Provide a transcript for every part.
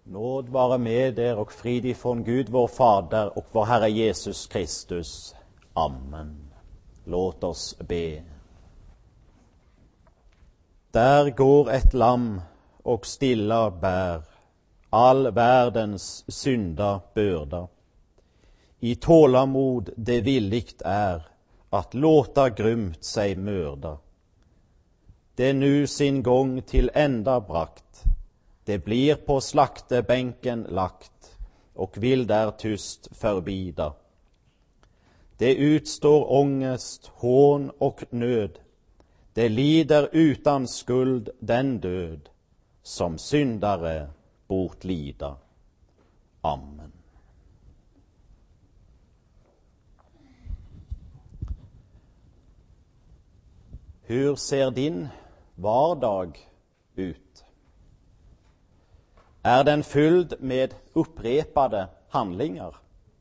Nåd vare med er och frid ifrån Gud vår Fader och vår Herre Jesus Kristus. Amen. Låt oss be. Där går ett lamm och stilla bär all världens synda börda. I tålamod det villigt är att låta grymt sig mörda. Det nu sin gång till ända brakt. Det blir på slaktebänken lagt och vill där tyst förbida. Det utstår ångest, hån och nöd. Det lider utan skuld den död som syndare bort lida. Amen. Hur ser din vardag ut? Är den fylld med upprepade handlingar?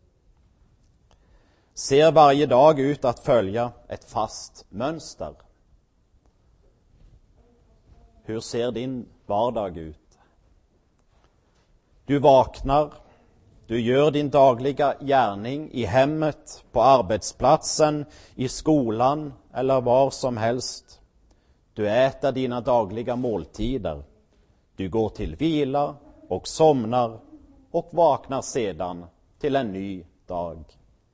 Ser varje dag ut att följa ett fast mönster? Hur ser din vardag ut? Du vaknar, du gör din dagliga gärning i hemmet, på arbetsplatsen, i skolan eller var som helst. Du äter dina dagliga måltider. Du går till vila och somnar och vaknar sedan till en ny dag.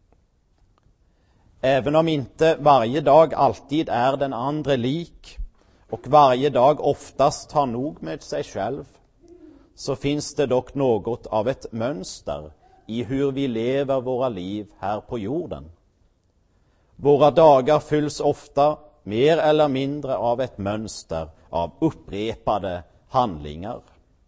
Även om inte varje dag alltid är den andra lik och varje dag oftast har nog med sig själv, så finns det dock något av ett mönster i hur vi lever våra liv här på jorden. Våra dagar fylls ofta mer eller mindre av ett mönster av upprepade handlingar.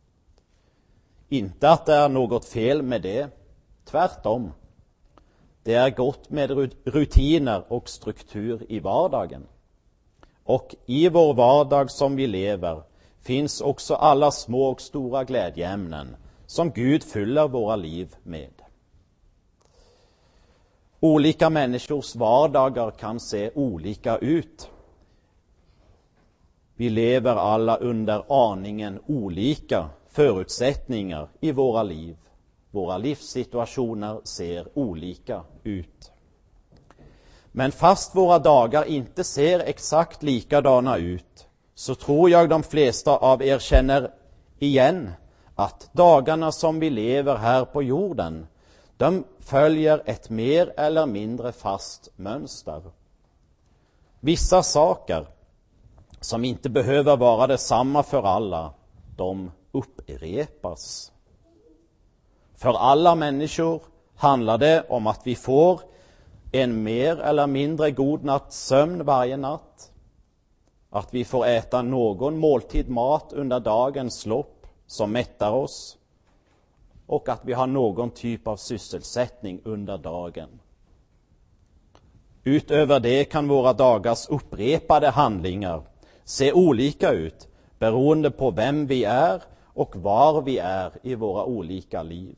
Inte att det är något fel med det, tvärtom. Det är gott med rutiner och struktur i vardagen. Och i vår vardag som vi lever finns också alla små och stora glädjeämnen som Gud fyller våra liv med. Olika människors vardagar kan se olika ut. Vi lever alla under aningen olika förutsättningar i våra liv. Våra livssituationer ser olika ut. Men fast våra dagar inte ser exakt likadana ut, så tror jag de flesta av er känner igen att dagarna som vi lever här på jorden, de följer ett mer eller mindre fast mönster. Vissa saker som inte behöver vara detsamma för alla, de upprepas. För alla människor handlar det om att vi får en mer eller mindre god natts sömn varje natt. Att vi får äta någon måltid mat under dagens lopp som mättar oss. Och att vi har någon typ av sysselsättning under dagen. Utöver det kan våra dagars upprepade handlingar se olika ut beroende på vem vi är och var vi är i våra olika liv.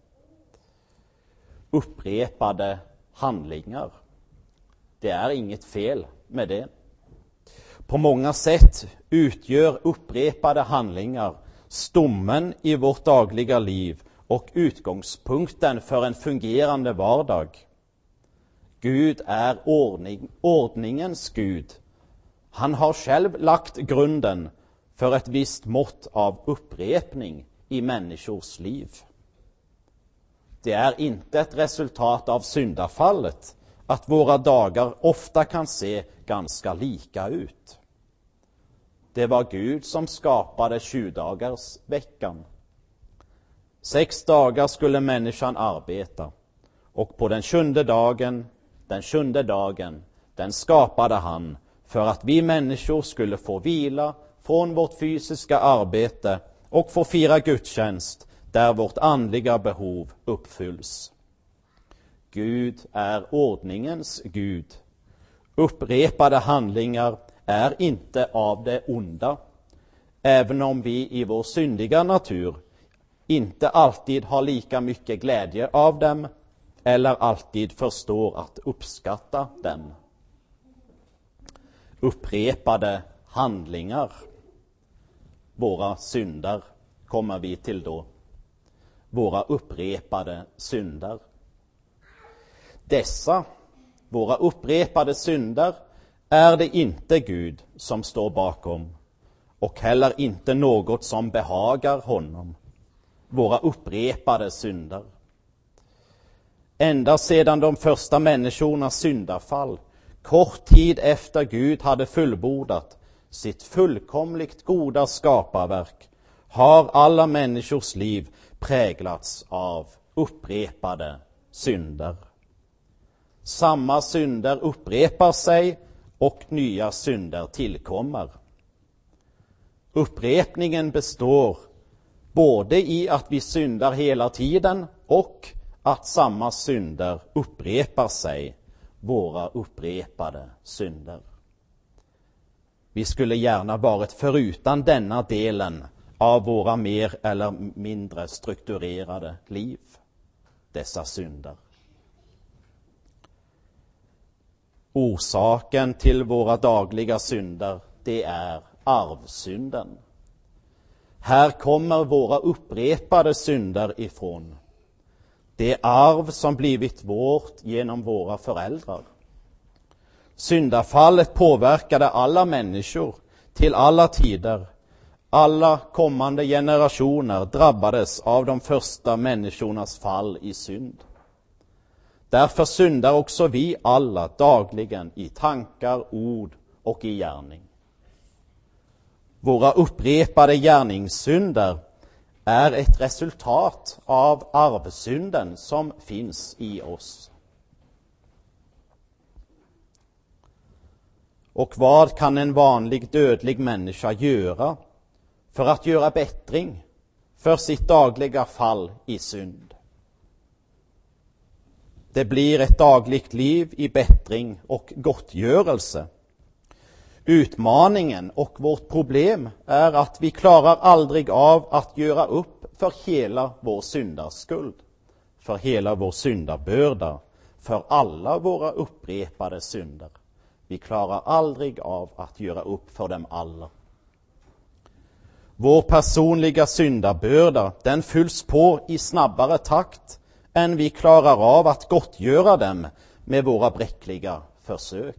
Upprepade handlingar. Det är inget fel med det. På många sätt utgör upprepade handlingar stommen i vårt dagliga liv och utgångspunkten för en fungerande vardag. Gud är ordningens Gud. Han har själv lagt grunden för ett visst mått av upprepning i människors liv. Det är inte ett resultat av syndafallet att våra dagar ofta kan se ganska lika ut. Det var Gud som skapade 20-dagarsveckan. 6 dagar skulle människan arbeta, och på den 7:e dagen, den skapade han för att vi människor skulle få vila från vårt fysiska arbete och få fira gudstjänst där vårt andliga behov uppfylls. Gud är ordningens Gud. Upprepade handlingar är inte av det onda, även om vi i vår syndiga natur inte alltid har lika mycket glädje av dem eller alltid förstår att uppskatta dem. Upprepade handlingar, våra synder, kommer vi till då. våra upprepade synder. Dessa, våra upprepade synder, är det inte Gud som står bakom, och heller inte något som behagar honom. Våra upprepade synder. Ända sedan de första människornas syndafall, kort tid efter Gud hade fullbordat sitt fullkomligt goda skaparverk, har alla människors liv präglats av upprepade synder. Samma synder upprepar sig och nya synder tillkommer. Upprepningen består både i att vi syndar hela tiden och att samma synder upprepar sig, våra upprepade synder. Vi skulle gärna varit förutan denna delen av våra mer eller mindre strukturerade liv, dessa synder. Orsaken till våra dagliga synder, det är arvsynden. Här kommer våra upprepade synder ifrån. Det arv som blivit vårt genom våra föräldrar. Syndafallet påverkade alla människor till alla tider. Alla kommande generationer drabbades av de första människornas fall i synd. Därför syndar också vi alla dagligen i tankar, ord och i gärning. Våra upprepade gärningssynder är ett resultat av arvsynden som finns i oss. Och vad kan en vanlig dödlig människa göra för att göra bättring för sitt dagliga fall i synd? Det blir ett dagligt liv i bättring och gottgörelse. Utmaningen och vårt problem är att vi klarar aldrig av att göra upp för hela vår syndaskuld, för hela vår syndabörda, för alla våra upprepade synder. Vi klarar aldrig av att göra upp för dem alla. Vår personliga syndabörda, den fylls på i snabbare takt än vi klarar av att gottgöra dem med våra bräckliga försök.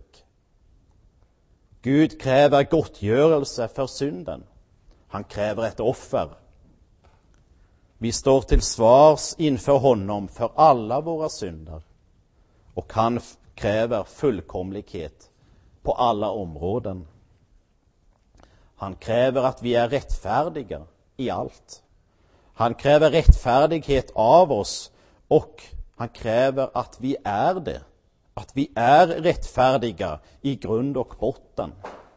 Gud kräver gottgörelse för synden. Han kräver ett offer. Vi står till svars inför honom för alla våra synder. Och han kräver fullkomlighet på alla områden. Han kräver att vi är rättfärdiga i allt. Han kräver rättfärdighet av oss och han kräver att vi är det. Att vi är rättfärdiga i grund och botten.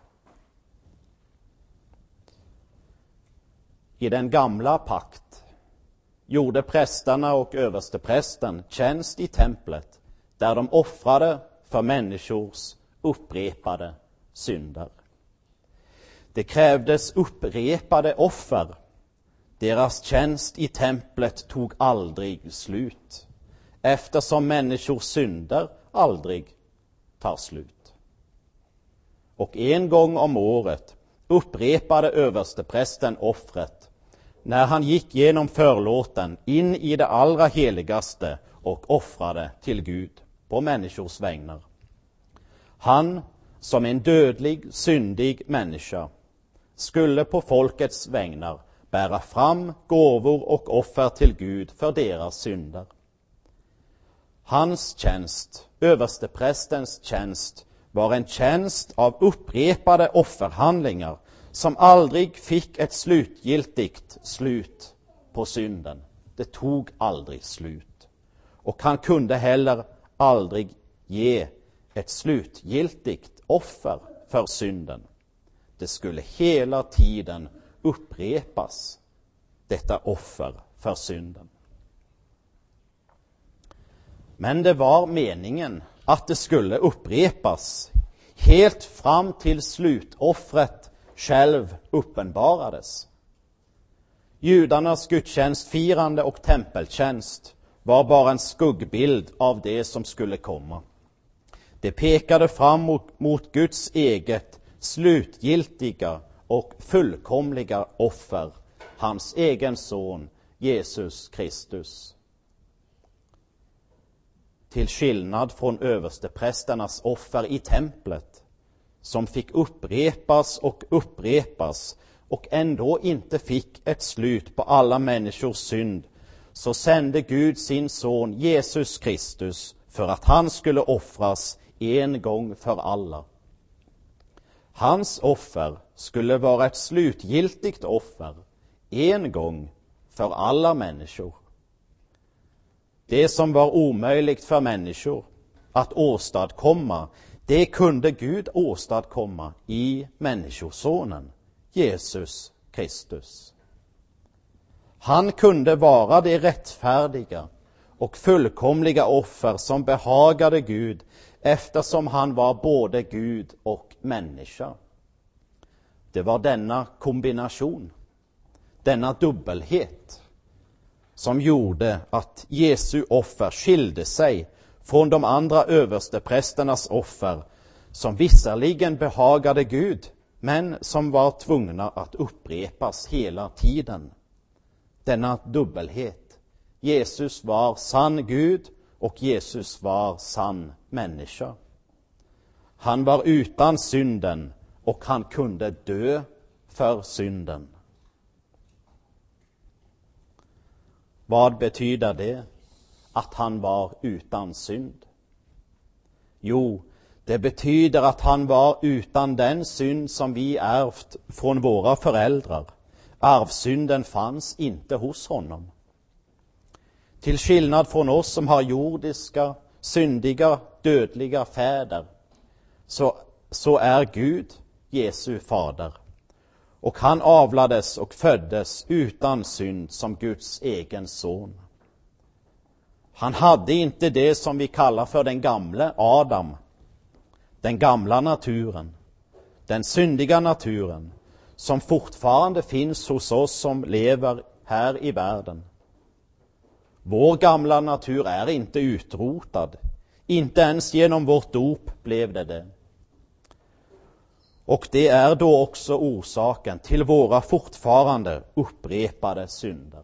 I den gamla pakt gjorde prästerna och översteprästen tjänst i templet där de offrade för människors upprepade synder. Det krävdes upprepade offer. Deras tjänst i templet tog aldrig slut, eftersom människors synder aldrig tar slut. Och en gång om året upprepade översteprästen offret när han gick genom förlåten in i det allra heligaste och offrade till Gud på människors vägnar. Han, som en dödlig, syndig människa, skulle på folkets vägnar bära fram gåvor och offer till Gud för deras synder. Hans tjänst, översteprästens tjänst, var en tjänst av upprepade offerhandlingar som aldrig fick ett slutgiltigt slut på synden. Det tog aldrig slut. Och han kunde heller aldrig ge ett slutgiltigt offer för synden. Det skulle hela tiden upprepas, detta offer för synden. Men det var meningen att det skulle upprepas helt fram till slutoffret själv uppenbarades. Judarnas gudstjänstfirande och tempeltjänst var bara en skuggbild av det som skulle komma. Det pekade fram mot Guds eget slutgiltiga och fullkomliga offer, hans egen son Jesus Kristus. Till skillnad från översteprästernas offer i templet, som fick upprepas och ändå inte fick ett slut på alla människors synd, så sände Gud sin son Jesus Kristus för att han skulle offras en gång för alla. Hans offer skulle vara ett slutgiltigt offer en gång för alla människor. Det som var omöjligt för människor att åstadkomma, det kunde Gud åstadkomma i människosonen, Jesus Kristus. Han kunde vara det rättfärdiga och fullkomliga offer som behagade Gud, eftersom han var både Gud och människa. Det var denna kombination, denna dubbelhet, som gjorde att Jesu offer skilde sig från de andra översteprästernas offer, som visserligen behagade Gud, men som var tvungna att upprepas hela tiden. Denna dubbelhet. Jesus var sann Gud och Jesus var sann människa. Han var utan synden och han kunde dö för synden. Vad betyder det att han var utan synd? Jo, det betyder att han var utan den synd som vi ärvt från våra föräldrar. Arvsynden fanns inte hos honom. Till skillnad från oss som har jordiska, syndiga, dödliga fäder, så är Gud Jesu fader. Och han avlades och föddes utan synd som Guds egen son. Han hade inte det som vi kallar för den gamle Adam, den gamla naturen, den syndiga naturen, som fortfarande finns hos oss som lever här i världen. Vår gamla natur är inte utrotad, inte ens genom vårt dop blev det. Och det är då också orsaken till våra fortfarande upprepade synder.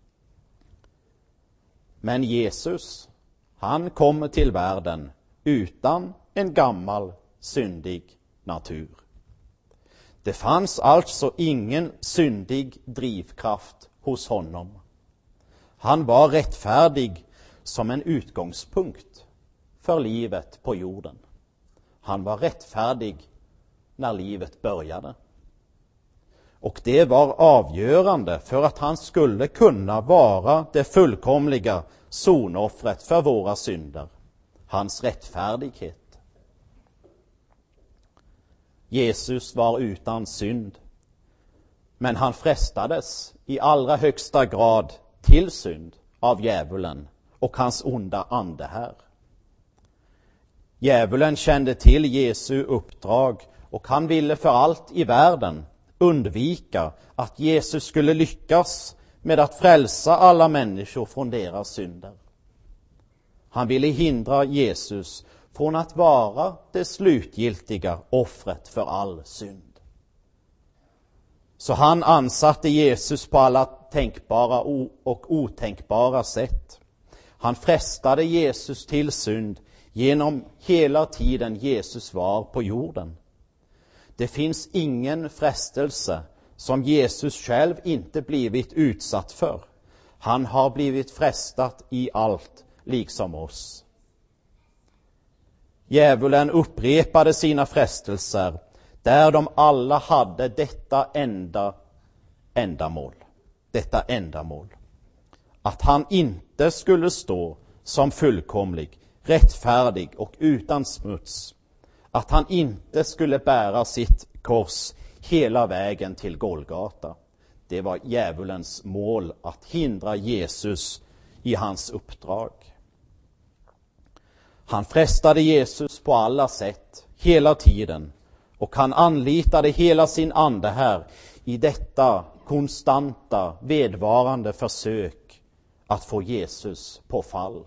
Men Jesus, han kom till världen utan en gammal syndig natur. Det fanns alltså ingen syndig drivkraft hos honom. Han var rättfärdig som en utgångspunkt för livet på jorden. Han var rättfärdig när livet började. Och det var avgörande för att han skulle kunna vara det fullkomliga sonoffret för våra synder. Hans rättfärdighet. Jesus var utan synd, men han frestades i allra högsta grad till synd av djävulen och hans onda ande här. Djävulen kände till Jesu uppdrag och han ville för allt i världen undvika att Jesus skulle lyckas med att frälsa alla människor från deras synder. Han ville hindra Jesus från att vara det slutgiltiga offret för all synd. Så han ansatte Jesus på alla tänkbara och otänkbara sätt. Han frestade Jesus till synd genom hela tiden Jesus var på jorden. Det finns ingen frestelse som Jesus själv inte blivit utsatt för. Han har blivit frestad i allt, liksom oss. Djävulen upprepade sina frestelser där de alla hade detta ändamål. Att han inte skulle stå som fullkomlig, rättfärdig och utan smuts. Att han inte skulle bära sitt kors hela vägen till Golgata. Det var djävulens mål, att hindra Jesus i hans uppdrag. Han frestade Jesus på alla sätt, hela tiden. Och han anlitade hela sin ande här i detta konstanta, vedvarande försök att få Jesus på fall.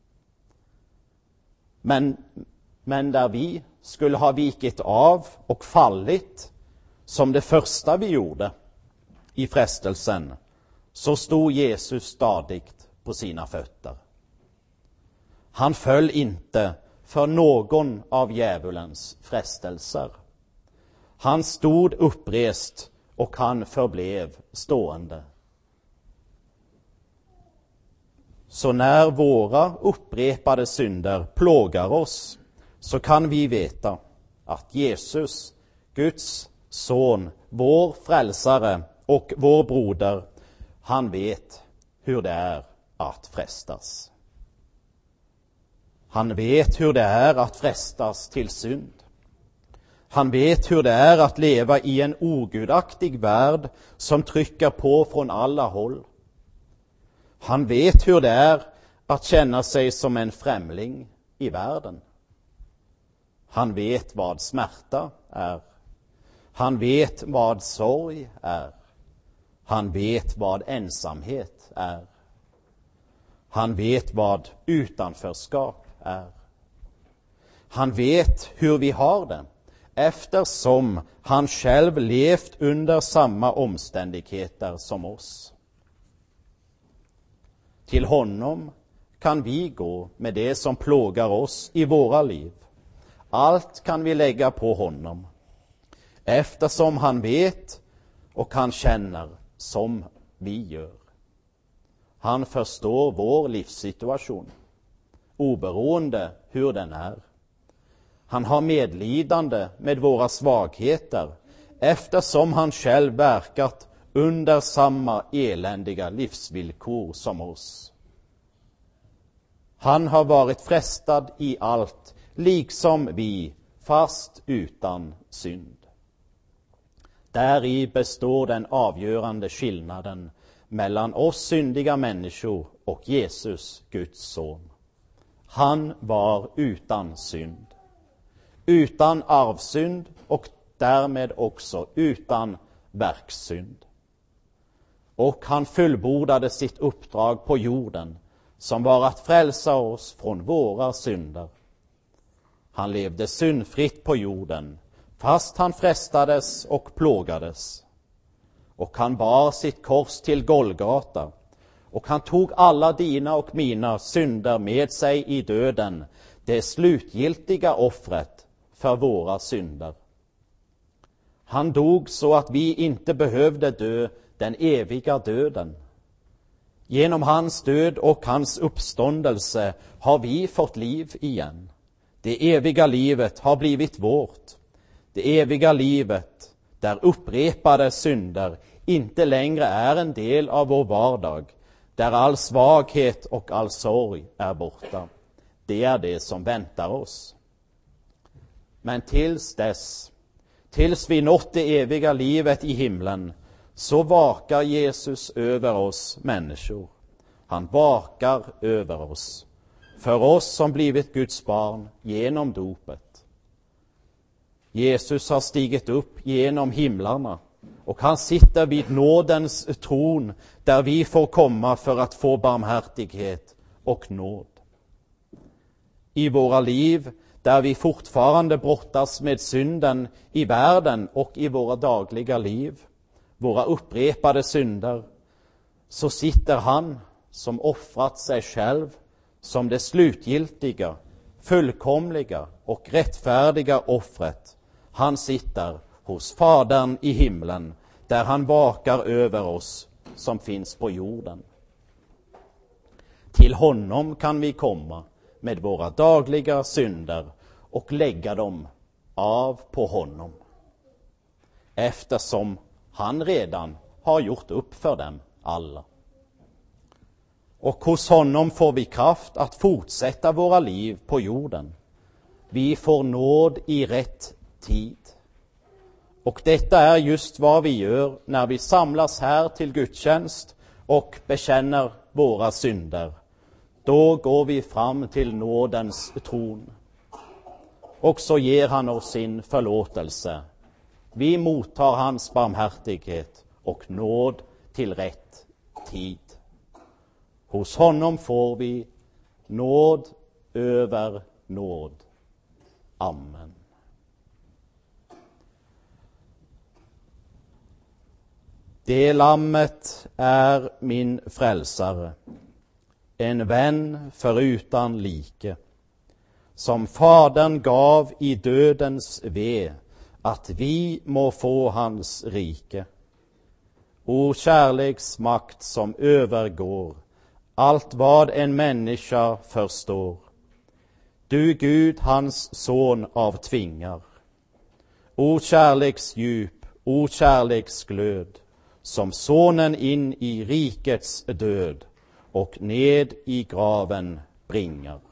Men där vi skulle ha vikit av och fallit som det första vi gjorde i frestelsen, så stod Jesus stadigt på sina fötter. Han föll inte för någon av djävulens frestelser. Han stod upprest och han förblev stående. Så när våra upprepade synder plågar oss, så kan vi veta att Jesus, Guds son, vår frälsare och vår broder, han vet hur det är att frestas. Han vet hur det är att frestas till synd. Han vet hur det är att leva i en ogudaktig värld som trycker på från alla håll. Han vet hur det är att känna sig som en främling i världen. Han vet vad smärta är. Han vet vad sorg är. Han vet vad ensamhet är. Han vet vad utanförskap är. Han vet hur vi har det, eftersom han själv levt under samma omständigheter som oss. Till honom kan vi gå med det som plågar oss i våra liv. Allt kan vi lägga på honom, eftersom han vet och han känner som vi gör. Han förstår vår livssituation, oberoende hur den är. Han har medlidande med våra svagheter, eftersom han själv verkat under samma eländiga livsvillkor som oss. Han har varit frestad i allt, liksom vi, fast utan synd. Däri består den avgörande skillnaden mellan oss syndiga människor och Jesus, Guds son. Han var utan synd, utan arvsynd och därmed också utan verkssynd. Och han fullbordade sitt uppdrag på jorden, som var att frälsa oss från våra synder. Han levde syndfritt på jorden, fast han frestades och plågades. Och han bar sitt kors till Golgata, och han tog alla dina och mina synder med sig i döden, det slutgiltiga offret för våra synder. Han dog så att vi inte behövde dö den eviga döden. Genom hans död och hans uppståndelse har vi fått liv igen. Det eviga livet har blivit vårt. Det eviga livet där upprepade synder inte längre är en del av vår vardag, där all svaghet och all sorg är borta. Det är det som väntar oss. Men tills vi nått det eviga livet i himlen, så vakar Jesus över oss människor. Han vakar över oss, för oss som blivit Guds barn genom dopet. Jesus har stigit upp genom himlarna, och han sitter vid nådens tron, där vi får komma för att få barmhärtighet och nåd. I våra liv, där vi fortfarande brottas med synden i världen och i våra dagliga liv, våra upprepade synder, så sitter han som offrat sig själv som det slutgiltiga, fullkomliga och rättfärdiga offret. Han sitter hos Fadern i himlen, där han vakar över oss som finns på jorden. Till honom kan vi komma med våra dagliga synder och lägga dem av på honom, eftersom han redan har gjort upp för dem alla. Och hos honom får vi kraft att fortsätta våra liv på jorden. Vi får nåd i rätt tid. Och detta är just vad vi gör när vi samlas här till gudstjänst och bekänner våra synder. Då går vi fram till nådens tron. Och så ger han oss sin förlåtelse. Vi mottar hans barmhärtighet och nåd till rätt tid. Hos honom får vi nåd över nåd. Amen. Det lammet är min frälsare, en vän förutan like, som Fadern gav i dödens ve, att vi må få hans rike. O kärleksmakt som övergår allt vad en människa förstår. Du Gud hans son avtvingar. O kärleksdjup, o kärleksglöd, som sonen in i rikets död och ned i graven bringar.